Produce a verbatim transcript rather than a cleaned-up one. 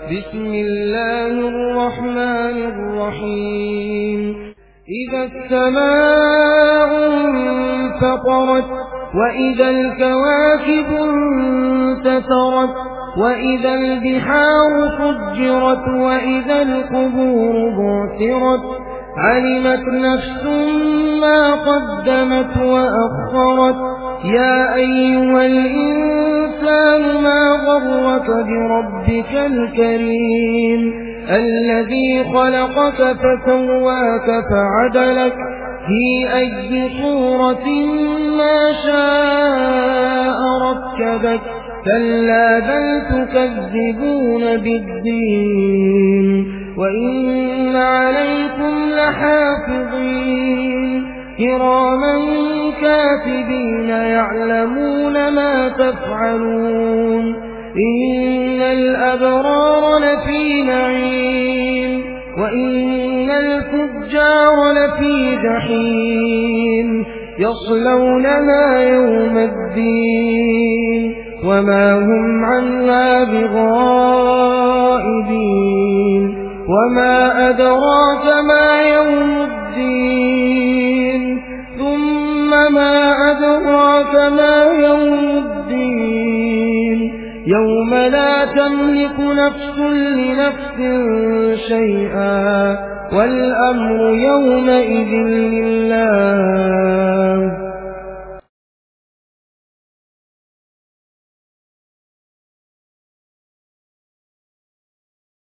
بسم الله الرحمن الرحيم إذا السماء انفطرت وإذا الكواكب انتثرت وإذا البحار فجرت وإذا القبور بعثرت علمت نفس ما قدمت وأخرت يا أيها الإنسان ما غرك بربك الكريم الذي خلقك فسواك فعدلك في أي صورة ما شاء ركبك كلا بل تكذبون بالدين وإن عليكم لحافظين كراما كاتبين يعلمون ما تفعلون إن الأبرار لفي نعيم وإن الفجار لفي جحيم يصلونها يوم الدين وما هم عنها بغائبين وما أدراك ما يوم الدين ثم ما أدراك ما يوم الدين يوم لا تملك نفس لنفس شيئا والأمر يومئذ لله